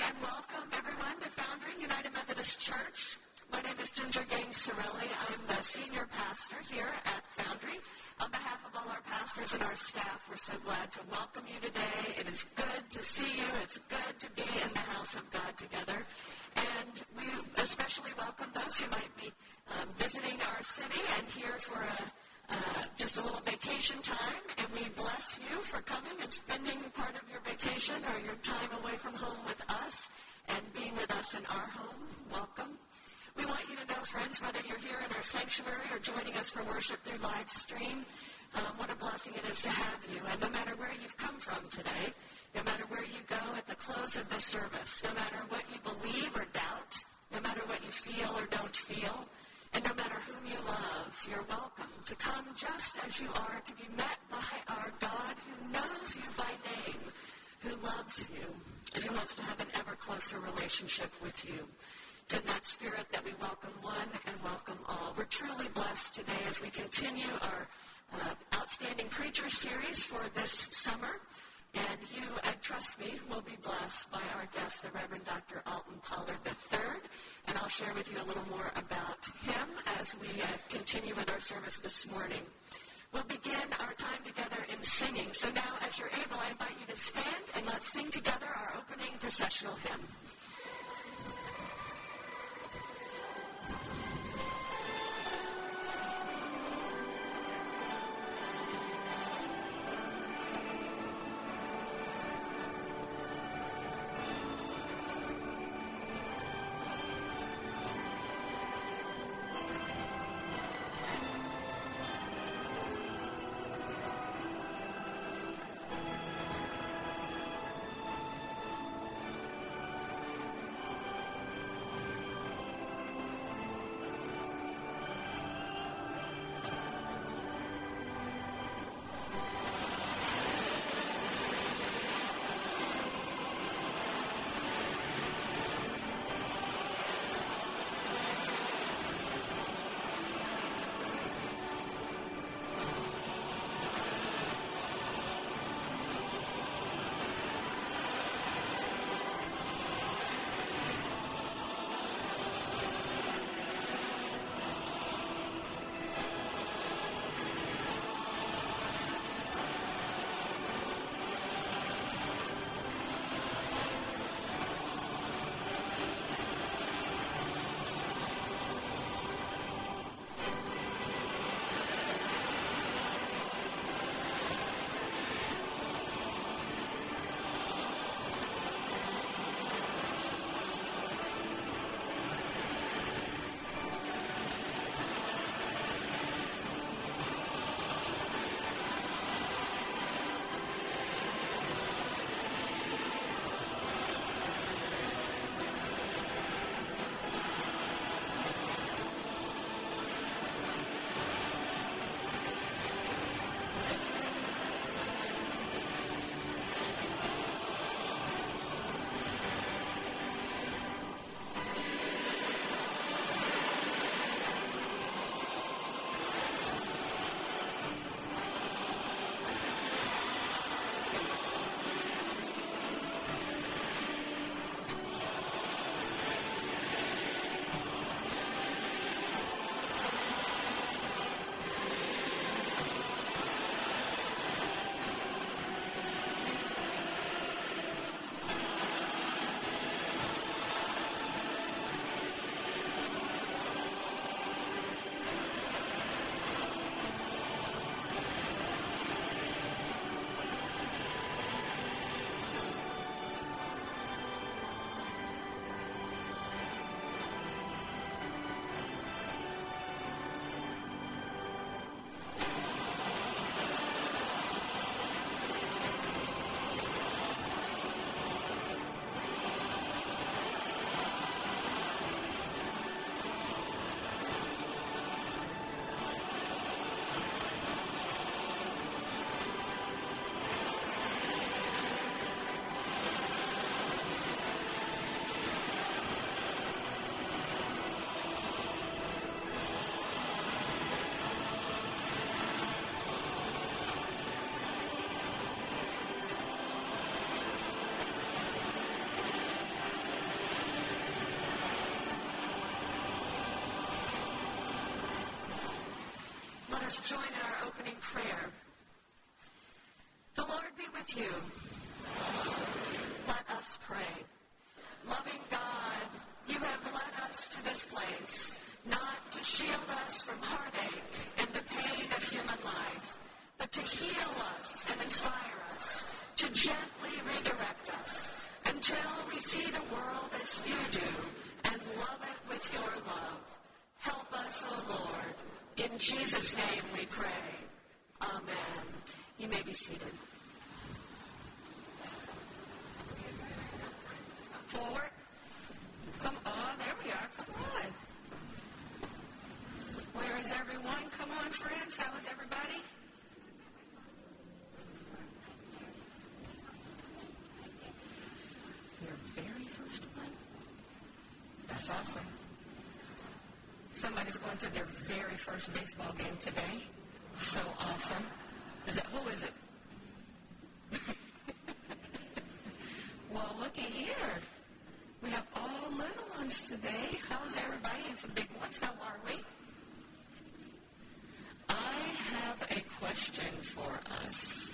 and welcome everyone to Foundry United Methodist Church. My name is Ginger Gaines Sorelli. I'm the senior pastor here at Foundry. On behalf of all our pastors and our staff, we're so glad to welcome you today. It is good to see you. It's good to be in the house of God together. And we especially welcome those who might be visiting our city and here for just a little vacation time. And we bless you for coming and spending part of your vacation or your time away from home with us and being with us in our home. Welcome. We want you to know, friends, whether you're here in our sanctuary or joining us for worship through live stream, what a blessing it is to have you. And no matter where you've come from today, no matter where you go at the close of this service, no matter what you believe or doubt, no matter what you feel or don't feel, and no matter whom you love, you're welcome to come just as you are, to be met by our God who knows you by name, who loves you, and who wants to have an ever closer relationship with you. It's in that spirit that we welcome one and welcome all. We're truly blessed today as we continue our Outstanding Preacher series for this summer. And you, trust me, will be blessed by our guest, the Reverend Dr. Alton Pollard III. And I'll share with you a little more about him as we continue with our service this morning. We'll begin our time together in singing. So now, as you're able, I invite you to stand and let's sing together our opening processional hymn. us join in our opening prayer. The Lord be with you. Let us pray. Loving God, you have led us to this place, not to shield us from heartache and the pain of human life, but to heal us and inspire us, to gently redirect us until we see the world as you do and love it with your love. Help us, O Lord. In Jesus' name we pray. Amen. You may be seated. Forward. Come on. There we are. Come on. Where is everyone? Come on, friends. How is everybody? Your very first one? That's awesome. Somebody's going to their very first baseball game today. So awesome. Who is it? Well, looky here. We have all little ones today. How's everybody? And some big ones. How are we? I have a question for us.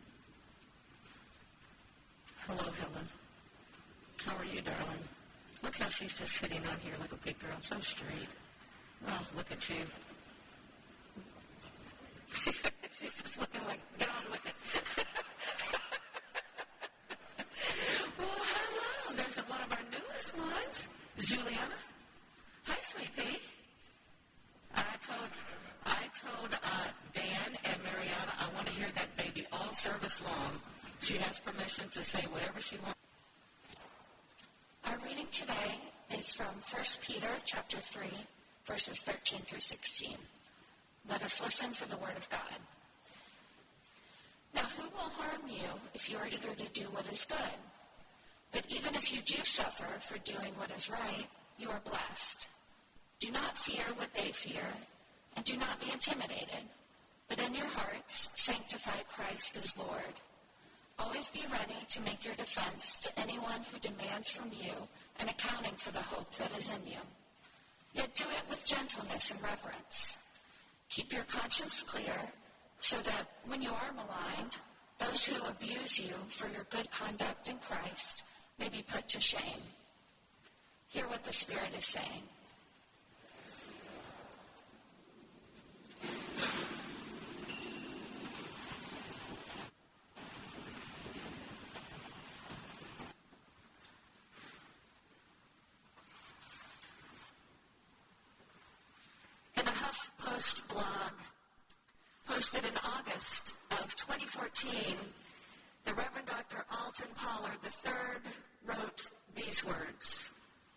Hello, Helen. How are you, darling? Look how she's just sitting on here like a big girl, so straight. Oh, look at you. She's just looking like, get on with it. Well, hello. There's one of our newest ones, Juliana. Hi, sweet pea. I told Dan and Mariana I want to hear that baby all service long. She has permission to say whatever she wants. Our reading today is from 1 Peter chapter 3, verses 13 through 16. Let us listen for the word of God. Now, who will harm you if you are eager to do what is good? But even if you do suffer for doing what is right, you are blessed. Do not fear what they fear, and do not be intimidated. But in your hearts, sanctify Christ as Lord. Always be ready to make your defense to anyone who demands from you an accounting for the hope that is in you. Yet do it with gentleness and reverence. Keep your conscience clear so that when you are maligned, those who abuse you for your good conduct in Christ may be put to shame. Hear what the Spirit is saying. HuffPost blog posted in August of 2014, the Reverend Dr. Alton Pollard III wrote these words: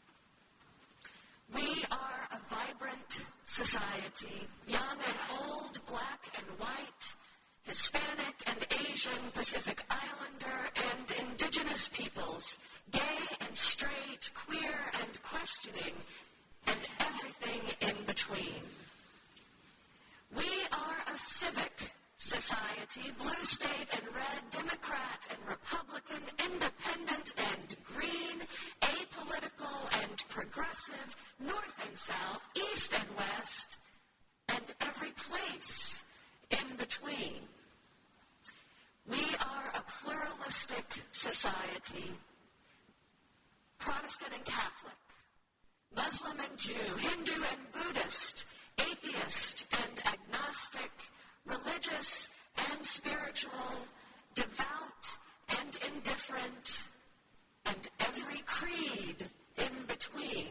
"We are a vibrant society, young and old, black and white, Hispanic and Asian, Pacific Islander and indigenous peoples, gay and straight, queer and questioning, and everything in between. We are a civic society, blue state and red, Democrat and Republican, independent and green, apolitical and progressive, north and south, east and west, and every place in between. We are a pluralistic society, Protestant and Catholic, Muslim and Jew, Hindu and Buddhist, atheist and agnostic, religious and spiritual, devout and indifferent, and every creed in between.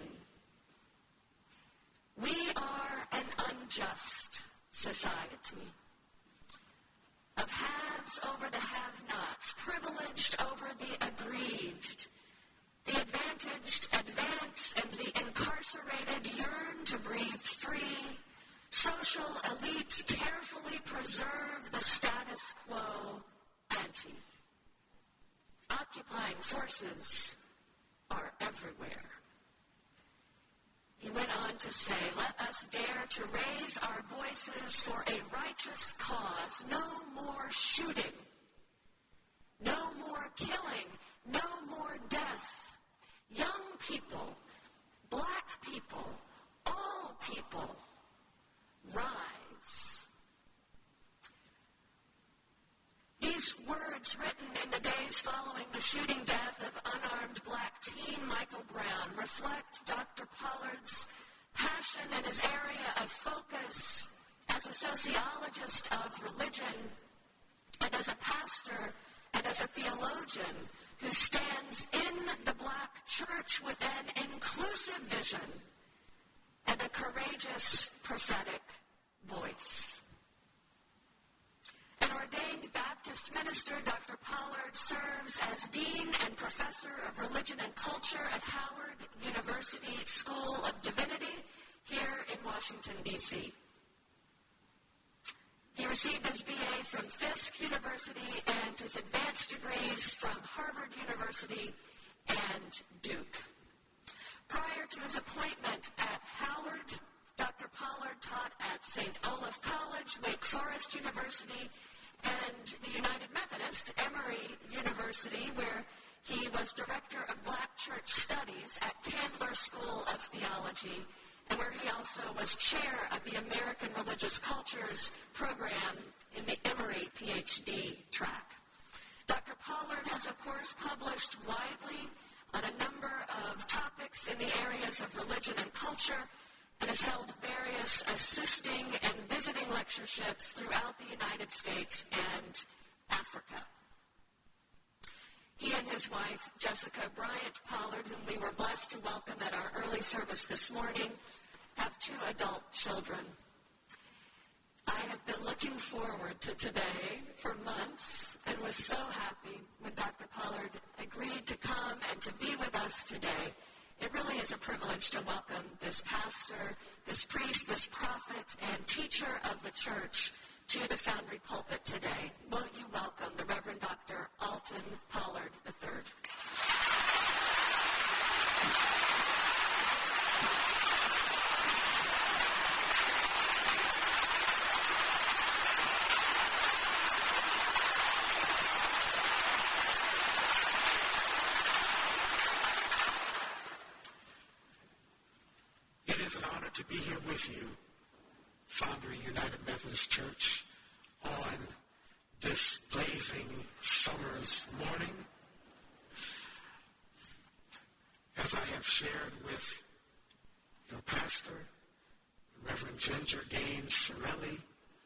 We are an unjust society of haves over the have-nots, privileged over the aggrieved. The advantaged advance and the incarcerated yearn to breathe free. Social elites carefully preserve the status quo ante. Occupying forces are everywhere." He went on to say, "Let us dare to raise our voices for a righteous cause. No more shooting. No more killing. No more death. Young people, black people, all people, rise. days following the shooting death of unarmed black teen Michael Brown reflect Dr. Pollard's passion and his area of focus as a sociologist of religion and as a pastor and as a theologian who stands in the black church with an inclusive vision and a courageous prophetic voice. An ordained Baptist minister, Dr. Pollard serves as Dean and Professor of Religion and Culture at Howard University School of Divinity here in Washington, D.C. He received his BA from Fisk University and his advanced degrees from Harvard University and Duke. Prior to his appointment at Howard, Dr. Pollard taught at St. Olaf College, Wake Forest University, and the United Methodist Emory University, where he was Director of Black Church Studies at Candler School of Theology, and where he also was chair of the American Religious Cultures program in the Emory PhD track. Dr. Pollard has, of course, published widely on a number of topics in the areas of religion and culture, and has held various assisting and visiting lectureships throughout the United States and Africa. He and his wife, Jessica Bryant Pollard, whom we were blessed to welcome at our early service this morning, have 2 adult children. I have been looking forward to today for months and was so happy when Dr. Pollard agreed to come and to be with us today. It really is a privilege to welcome this pastor, this priest, this prophet, and teacher of the church to the Foundry pulpit today. Won't you welcome the Reverend Dr. Alton Pollard III. It is an honor to be here with you, Foundry United Methodist Church, on this blazing summer's morning. As I have shared with your pastor, Reverend Ginger Gaines Sorelli,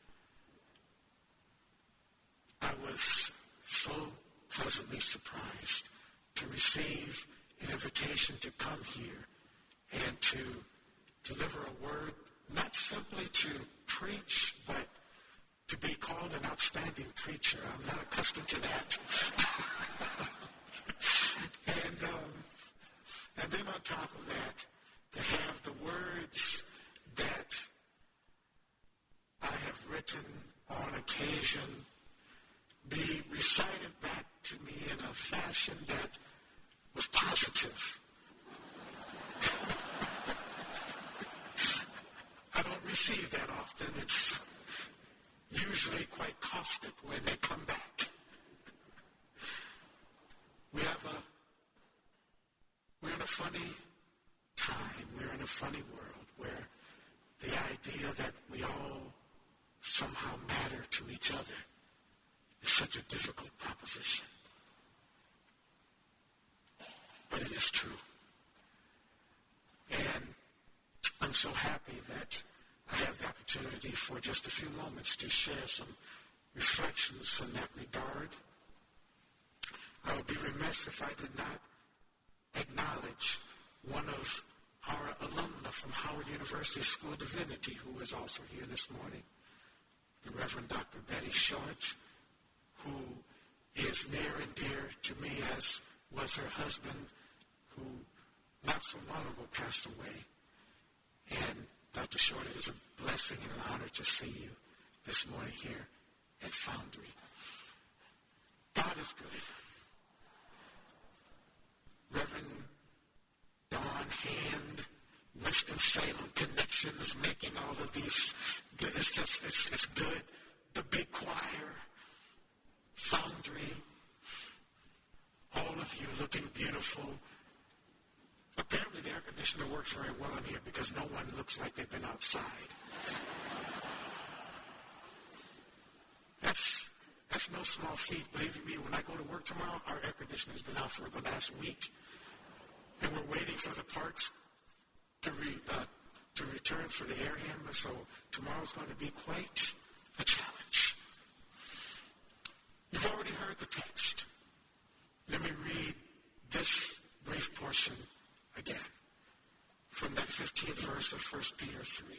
I was so pleasantly surprised to receive an invitation to come here and to deliver a word, not simply to preach, but to be called an outstanding preacher. I'm not accustomed to that. And then on top of that, to have the words that I have written on occasion be recited back to me in a fashion that was positive. I don't receive that often. It's usually quite caustic when they come back. We're in a funny time. We're in a funny world where the idea that we all somehow matter to each other is such a difficult proposition. But it is true. And I'm so happy that I have the opportunity for just a few moments to share some reflections in that regard. I would be remiss if I did not acknowledge one of our alumna from Howard University School of Divinity, who is also here this morning, the Reverend Dr. Betty Short, who is near and dear to me, as was her husband, who not so long ago passed away. And Dr. Short, it is a blessing and an honor to see you this morning here at Foundry. God is good. Reverend Don Hand, Winston-Salem Connections, making all of these good. It's good. The big choir, Foundry, all of you looking beautiful. Apparently the air conditioner works very well in here because no one looks like they've been outside. That's that's no small feat. Believe me, when I go to work tomorrow, our air conditioner has been out for the last week. And we're waiting for the parts to return for the air handler. So tomorrow's going to be quite a challenge. You've already heard the text. Let me read this brief portion again from that 15th verse of 1 Peter 3.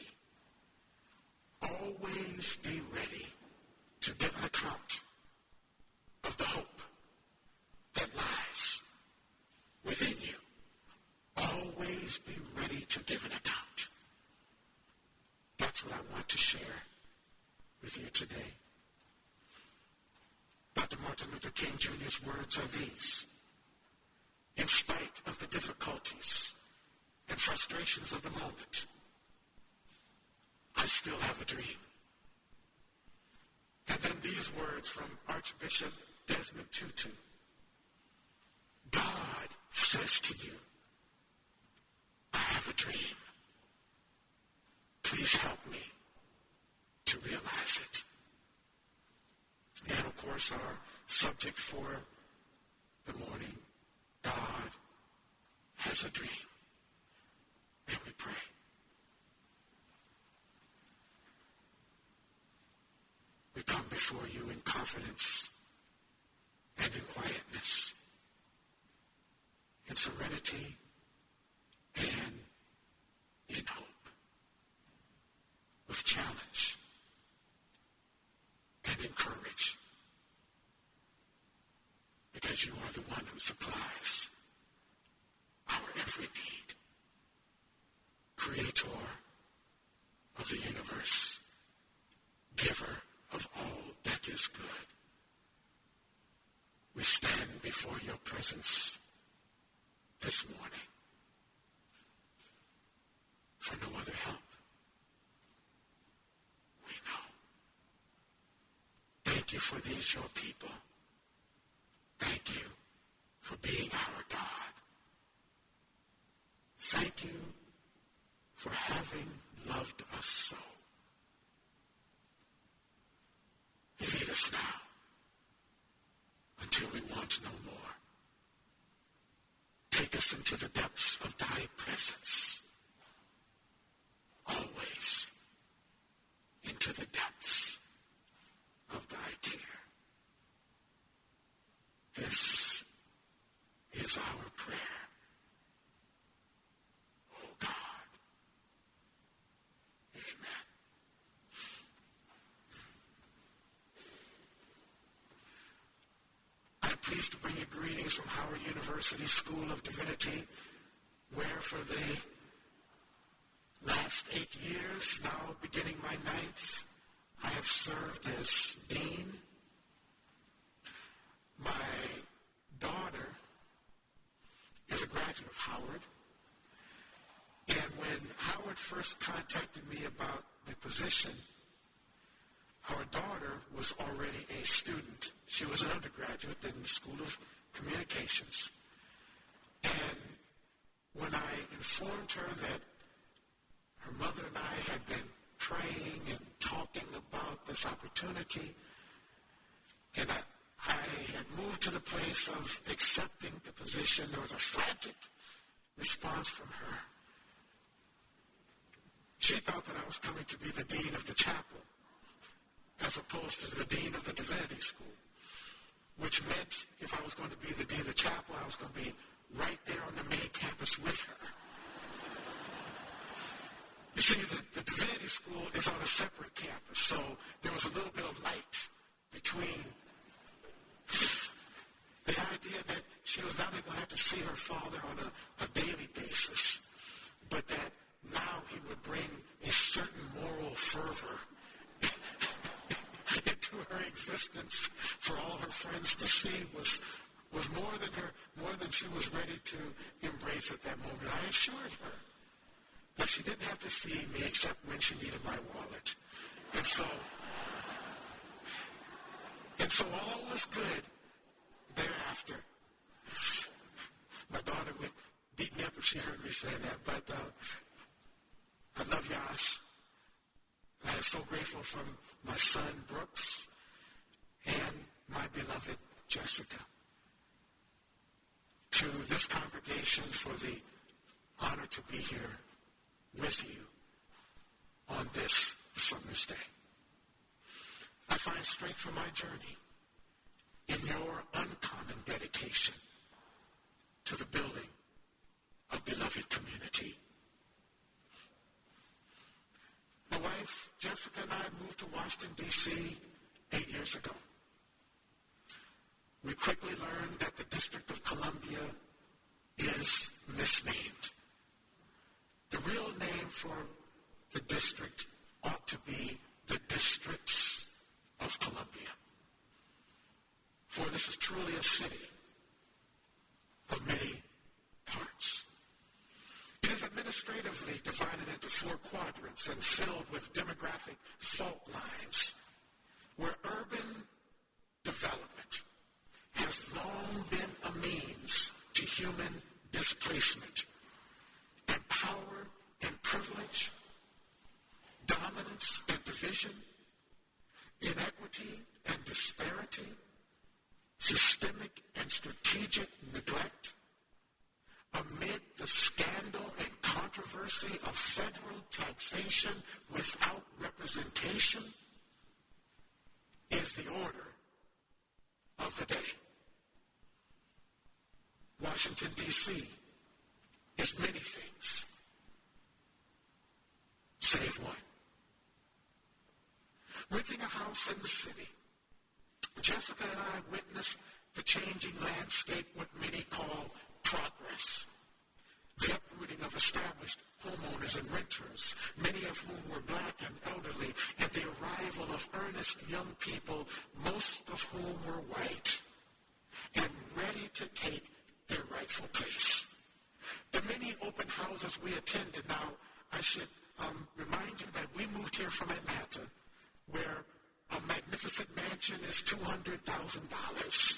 Always be ready to give an account of the hope that lies within you. Always be ready to give an account. That's what I want to share with you today. Dr. Martin Luther King Jr.'s words are these. In spite of the difficulties and frustrations of the moment, I still have a dream. And then these words from Archbishop Desmond Tutu. God says to you, I have a dream. Please help me to realize it. And of course, our subject for the morning, God has a dream. May we pray. We come before you in confidence and in quietness, in serenity and in hope, with challenge and in courage, because you are the one who supplies our every need, creator of the universe, giver of all that is good. We stand before your presence this morning for no other help. We know. Thank you for these, your people. Thank you for being our God. Thank you for having loved us so. Feed us now until we want no more. Take us into the depths of thy presence. Always into the depths of thy care. This is our prayer. Oh God. Amen. I'm pleased to bring you greetings from Howard University School of Divinity, where for the last 8 years, now beginning my 9th, I have served as dean. My daughter is a graduate of Howard, and when Howard first contacted me about the position, our daughter was already a student. She was an undergraduate in the School of Communications. And when I informed her that her mother and I had been praying and talking about this opportunity, and I had moved to the place of accepting the position, there was a frantic response from her. She thought that I was coming to be the dean of the chapel, as opposed to the dean of the divinity school, which meant if I was going to be the dean of the chapel, I was going to be right there on the main campus with her. You see, the divinity school is on a separate campus, so there was a little bit of light between the idea that she was not only going to have to see her father on a daily basis, but that now he would bring a certain moral fervor into her existence for all her friends to see was more than she was ready to embrace at that moment. I assured her that she didn't have to see me except when she needed my wallet. And so all was good thereafter. My daughter would beat me up if she heard me say that, but I love Yash. I am so grateful for my son, Brooks, and beloved Jessica, to this congregation for the honor to be here with you on this summer's day. I find strength for my journey in your uncommon dedication to the building of beloved community. My wife, Jessica, and I moved to Washington, D.C. 8 years ago. We quickly learned that the District of Columbia is misnamed. The real name for the district ought to be the Districts of Columbia. For this is truly a city of many parts. It is administratively divided into 4 quadrants and filled with demographic fault lines, where urban development has long been a means to human displacement, and power and privilege, dominance and division, inequity and disparity, systemic and strategic neglect, amid the scandal and controversy of federal taxation without representation, is the order of the day. Washington, D.C. is many things, save one. Renting a house in the city, Jessica and I witnessed the changing landscape, what many call progress. The uprooting of established homeowners and renters, many of whom were black and elderly, and the arrival of earnest young people, most of whom were white, and ready to take their rightful place. The many open houses we attended. Now, I should remind you that we moved here from Atlanta, where a magnificent mansion is $200,000.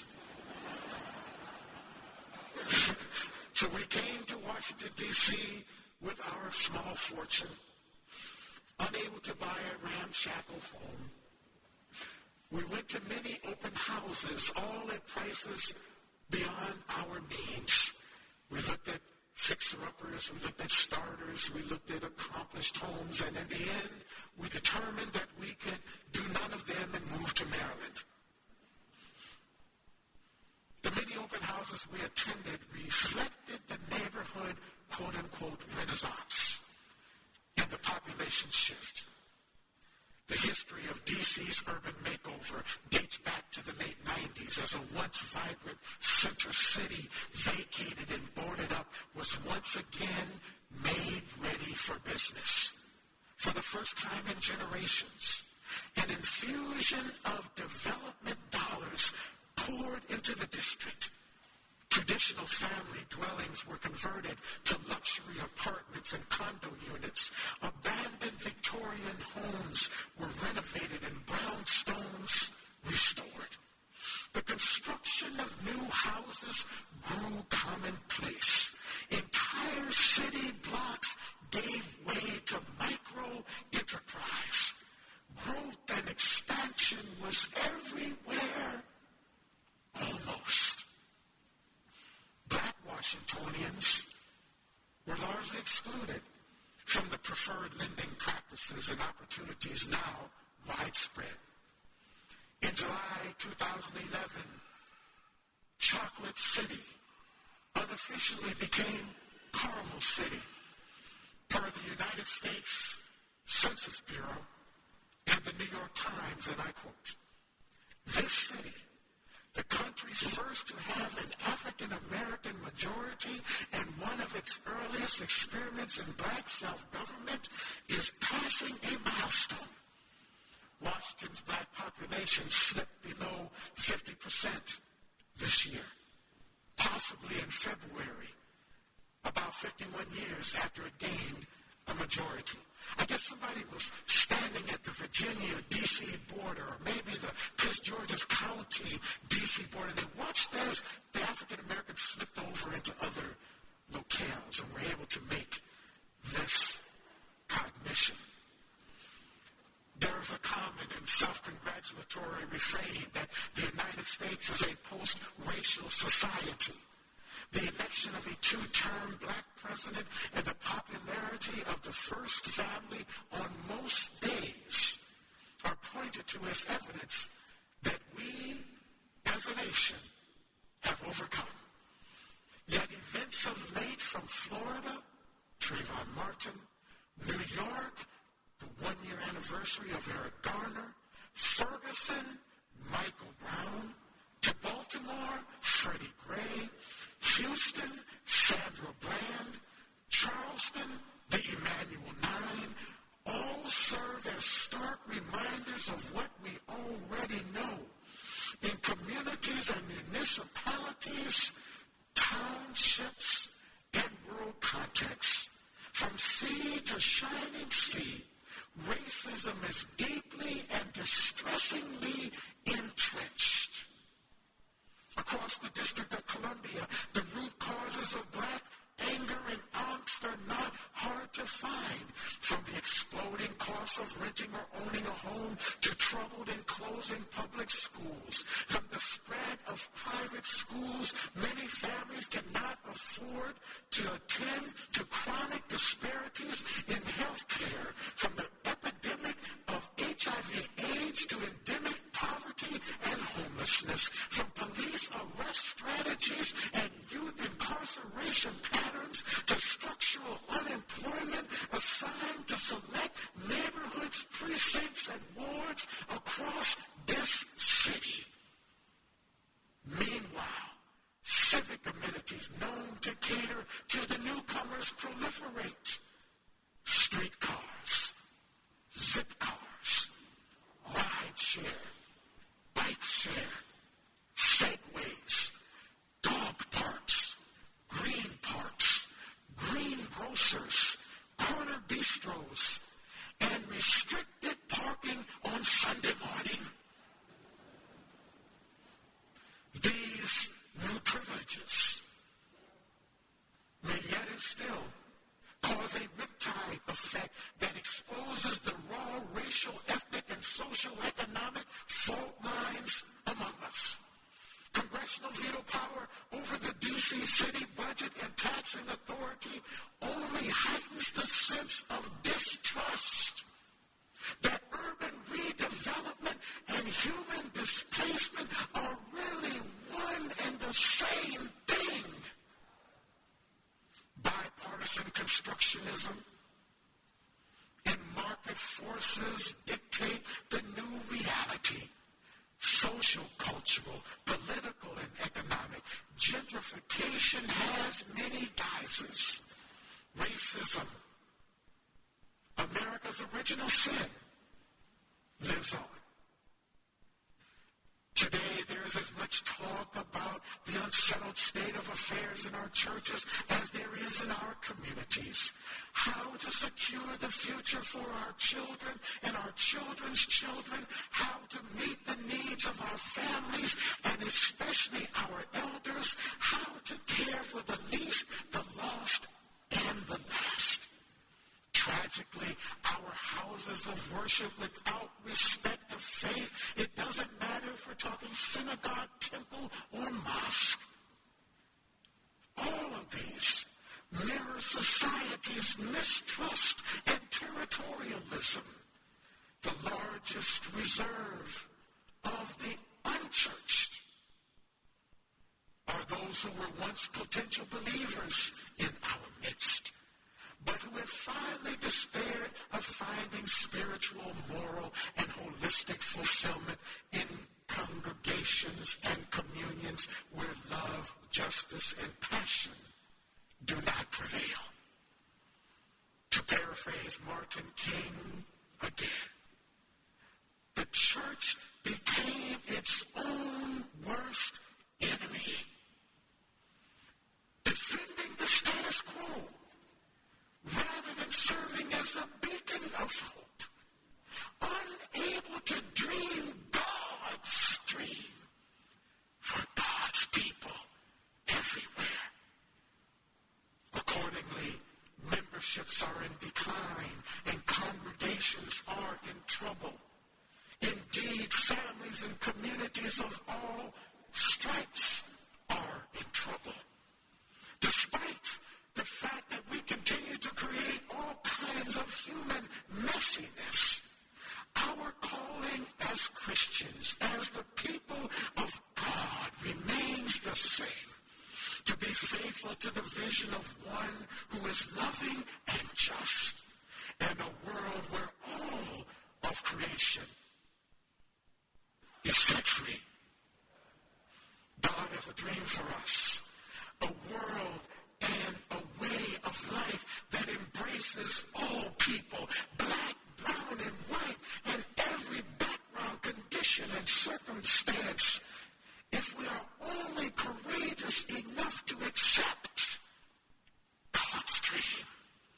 So we came to Washington, D.C. with our small fortune, unable to buy a ramshackle home. We went to many open houses, all at prices beyond our means. We looked at fixer-uppers, we looked at starters, we looked at accomplished homes, and in the end, we determined that we could do none of them and move to Maryland. The many open houses we attended reflected the neighborhood, quote-unquote, renaissance and the population shift. The history of D.C.'s urban makeover dates back to the late 90s as a once vibrant center city, vacated and boarded up, was once again made ready for business. For the first time in generations, an infusion of development dollars poured into the district. Traditional family dwellings were converted to luxury apartments and condo units. Abandoned Victorian homes were renovated and brownstones restored. The construction of new houses grew commonplace. Entire city blocks gave way to micro-enterprise. Growth and expansion was everywhere, almost. Black Washingtonians were largely excluded from the preferred lending practices and opportunities now widespread. In July 2011, Chocolate City unofficially became Caramel City per the United States Census Bureau and the New York Times, and I quote, "This city, the country's first to have an African-American majority and one of its earliest experiments in black self-government, is passing a milestone. Washington's black population slipped below 50% this year, possibly in February, about 51 years after it gained a majority." I guess somebody was standing at the Virginia-D.C. border, or maybe the Prince George's County D.C. border, and they watched as the African-Americans slipped over into other locales and were able to make this cognition. There is a common and self-congratulatory refrain that the United States is a post-racial society. The election of a two-term black president and the popularity of the first family on most days are pointed to as evidence that we, as a nation, have overcome. Yet events of late from Florida, Trayvon Martin, New York, the one-year anniversary of Eric Garner, Ferguson, Michael Brown, to Baltimore, Freddie Gray, Houston, Sandra Bland, Charleston, the Emmanuel Nine, all serve as stark reminders of what we already know. In communities and municipalities, townships, and world contexts, from sea to shining sea, racism is deeply and distressingly entrenched. Across the District of Columbia, the root causes of black anger and angst are not hard to find, from the exploding cost of renting or owning a home to troubled and closing public schools. From the spread of private schools many families cannot afford to attend, to chronic disparities in health care, from the epidemic of HIV/AIDS to endemic poverty and homelessness, from police arrest strategies and youth incarceration patterns to structural unemployment assigned to select neighborhoods, precincts, and wards across this city. Meanwhile, civic amenities known to cater to the newcomers proliferate. Streetcars, zip cars, ride share, bike share, segways, dog parks, green parks, green grocers, corner bistros, and restricted parking on Sunday morning. These new privileges may yet and still cause a riptide effect that exposes the raw racial, ethnic, and social economic fault lines among us. Congressional veto power over the D.C. city budget and taxing authority only heightens the sense of distrust that urban redevelopment and human displacement are really one and the same thing. Bipartisan constructionism and market forces dictate the new reality. Social, cultural, political, and economic. Gentrification has many guises. Racism, America's original sin, lives on. Today, there is as much talk about the unsettled state of affairs in our churches as there is in our communities. How to secure the future for our children and our children's children. How to meet the needs of our families and especially our elders. How to care for the least, the lost, and the last. Tragically, our houses of worship without respect of faith, it doesn't matter if we're talking synagogue, temple, or mosque. All of these mirror society's mistrust and territorialism. The largest reserve of the unchurched are those who were once potential believers in our midst, but who have finally despaired of finding spiritual, moral, and holistic fulfillment in congregations and communions where love, justice, and passion do not prevail. To paraphrase Martin King again, the church became its own worst enemy, defending the status quo rather than serving as a beacon of hope, unable to dream God's dream for God's people everywhere. Accordingly, memberships are in decline and congregations are in trouble. Indeed, families and communities of all stripes are in trouble. Despite the fact that we continue to create all kinds of human messiness, our calling as Christians, as the people of God, remains the same. To be faithful to the vision of one who is loving and just, and a world where all of creation is set free. God has a dream for us, a world and a way of life that embraces all people, black, brown, and white, and every background, condition, and circumstance, if we are only courageous enough to accept God's dream.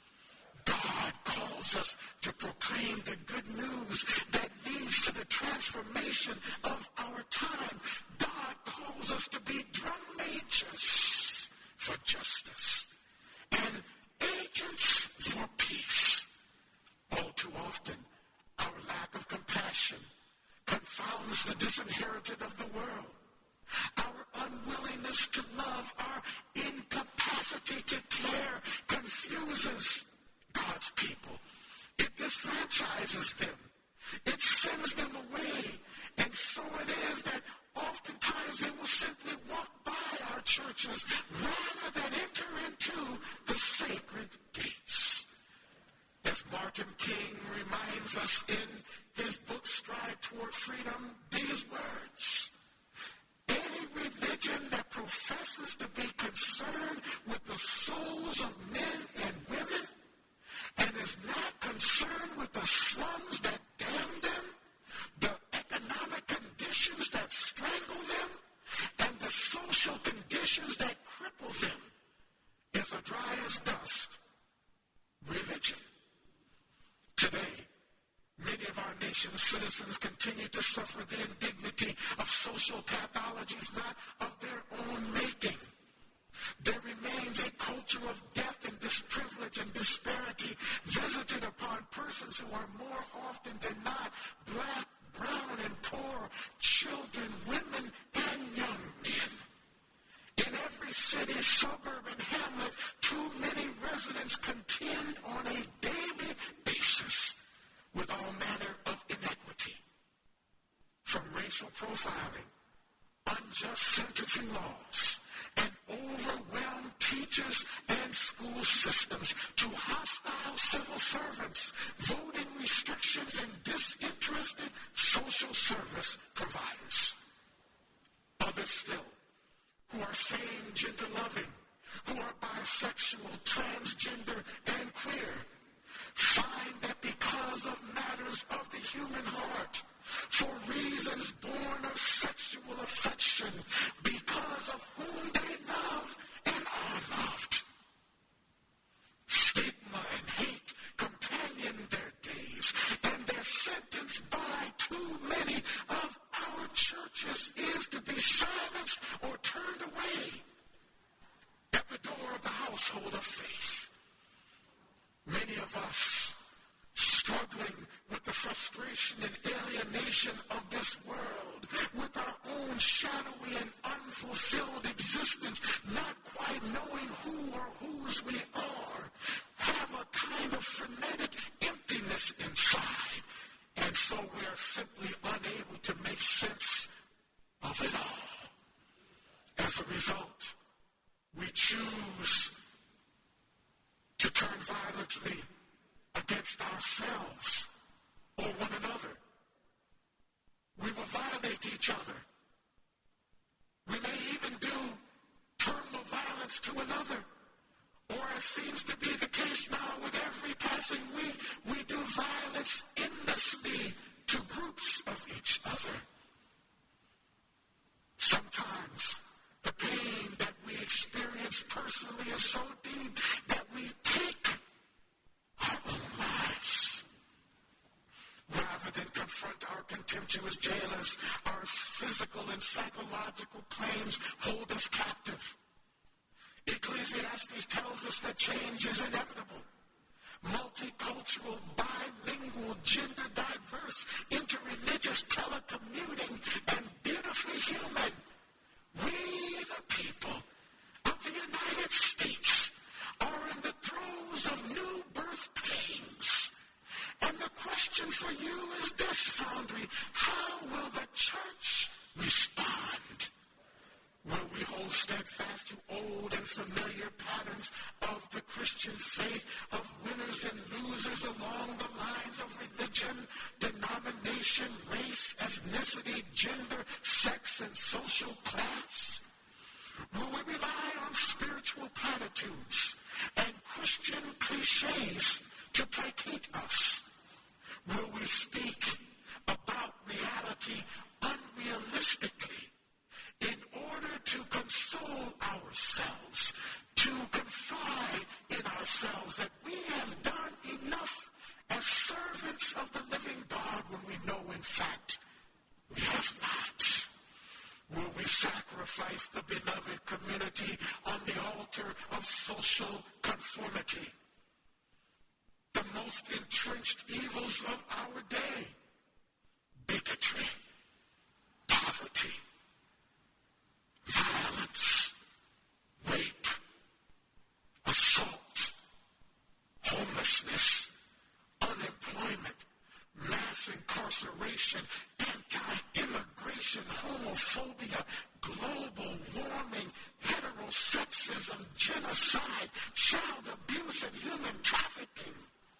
God calls us to proclaim the good news that leads to the transformation of our time. God calls us to be drum majors for justice and agents for peace. All too often, our lack of compassion confounds the disinherited of the world. Our unwillingness to love, our incapacity to care confuses God's people. It disfranchises them. It sends them away. And so it is that oftentimes they will simply walk by our churches rather than enter into the sacred gates. As Martin King reminds us in his book, Stride Toward Freedom, these words: any religion that professes to be concerned with the souls of men and women and is not concerned with the slums that damn them, the economic conditions that strangle them, and the social conditions that cripple them, is a dry as dust religion. Today, many of our nation's citizens continue to suffer the indignity of social pathologies not of their own making. There remains a culture of death and disprivilege and disparity visited upon persons who are more often than not black, brown, and poor, children, women, and young men. In every city, suburb, and hamlet, too many residents contend on a daily basis with all manner of inequity, from racial profiling, unjust sentencing laws, and overwhelmed teachers and school systems, to hostile civil servants, voting restrictions, and disinterested social service providers. Others still, who are same gender loving, who are bisexual, transgender, and queer, find that because of matters of the human heart, for reasons born of sexual affection, because of whom they love and are loved, stigma and hate companion their days, and their sentence by too many of our churches is to be silenced or turned away at the door of the household of faith. Many of us, struggling with the frustration and alienation of this world, with our own shadowy and unfulfilled existence, not quite knowing who or whose we are, have a kind of frenetic emptiness inside. And so we are simply unable to make sense of it all. As a result, we choose to turn violently against ourselves or one another. We will violate each other. We may even do terminal violence to another. Or as seems to be the case now with every passing week, we do violence endlessly to groups of each other. Sometimes the pain that we experience personally is so deep that we take our own lives. Rather than confront our contemptuous jailers, our physical and psychological claims hold us captive. Ecclesiastes tells us that change is inevitable, multicultural, bilingual, gender diverse, interreligious, telecommuting, and beautifully human. We, the people of the United States, are in the throes of new birth pains. And the question for you is this, Foundry: how will the church respond? Will we hold steadfast to old and familiar patterns of the Christian faith, of winners and losers along the lines of religion, denomination, race, ethnicity, gender, sex, and social class? Will we rely on spiritual platitudes and Christian cliches to placate us? Will we speak about reality unrealistically in order to console ourselves, to confide in ourselves that we have done enough as servants of the living God when we know, in fact, we have not? Will we sacrifice the beloved community on the altar of social conformity? The most entrenched evils of our day: bigotry, poverty, violence, rape, assault, homelessness, unemployment, mass incarceration, anti-immigration, homophobia, global warming, heterosexism, genocide, child abuse, and human trafficking.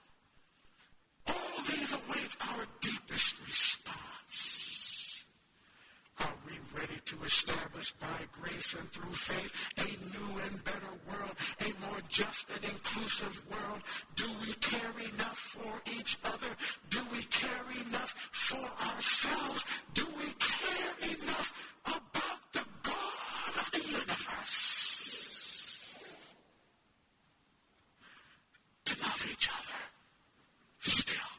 All these await our deepest response. Are we ready to establish by grace and through faith a new and better world, a more just and inclusive world? Do we care enough for each other? Do we care enough for ourselves? Do we care enough about the God of the universe to love each other still?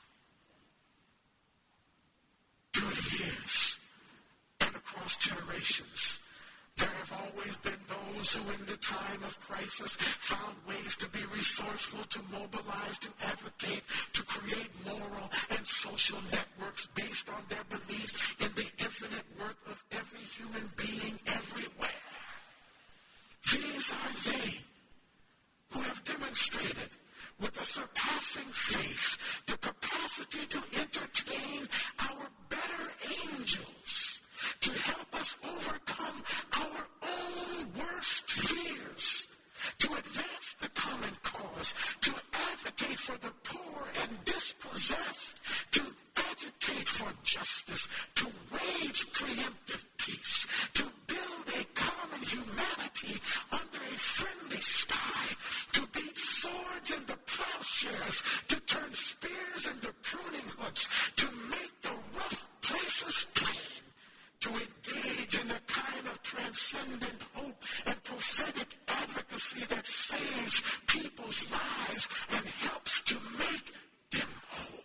Through the years and across generations, there have always been those who in the time of crisis found ways to be resourceful, to mobilize, to advocate, to create moral and social networks based on their belief in the infinite worth of every human being everywhere. These are they who have demonstrated with a surpassing faith the capacity to entertain our better angels, to help us overcome our own worst fears, to advance the common cause, to advocate for the poor and dispossessed, to agitate for justice, to wage preemptive peace, to build a common humanity under a friendly sky, to beat swords into plowshares, to turn spears into pruning hooks, to make the rough places plain, to engage in the kind of transcendent hope and prophetic advocacy that saves people's lives and helps to make them whole.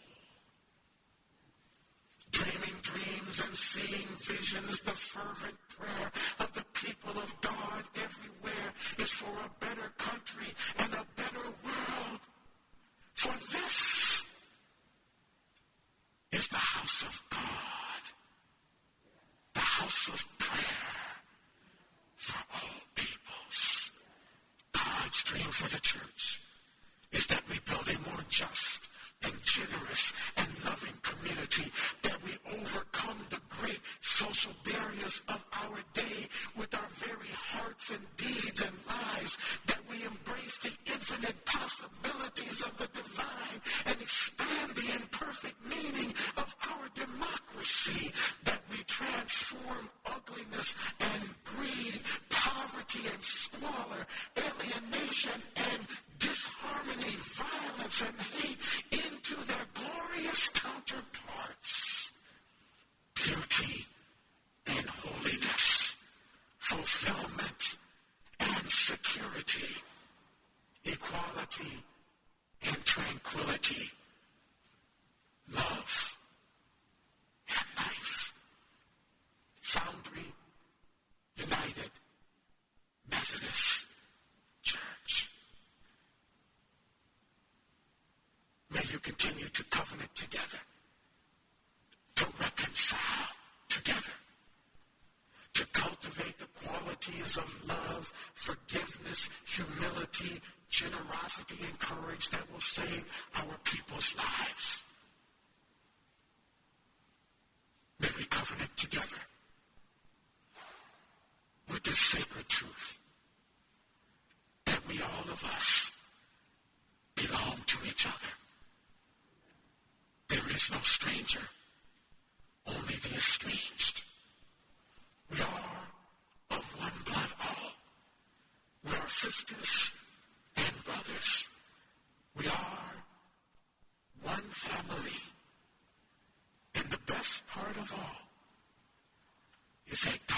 Dreaming dreams and seeing visions, the fervent prayer of the people of God everywhere is for a better country and a better world. For this is the house of God, the house of prayer for all peoples. God's dream for the church is that we build a more just and generous and loving community, that we overcome the great social barriers of our day with our very hearts and deeds and lives, that we embrace the infinite possibilities of the divine and expand the imperfect meaning of our democracy, that we transform ugliness and greed, poverty and squalor, alienation and disharmony, violence and hate into their glorious counterparts: beauty and holiness, fulfillment and security, equality and tranquility, love and life. Foundry United Methodist Church. qualities of love, forgiveness, humility, generosity, and courage that will save our people's lives. May we covenant together with this sacred truth that we, all of us, belong to each other. There is no stranger, only the estranged. We are of one blood all. We are sisters and brothers. We are one family. And the best part of all is that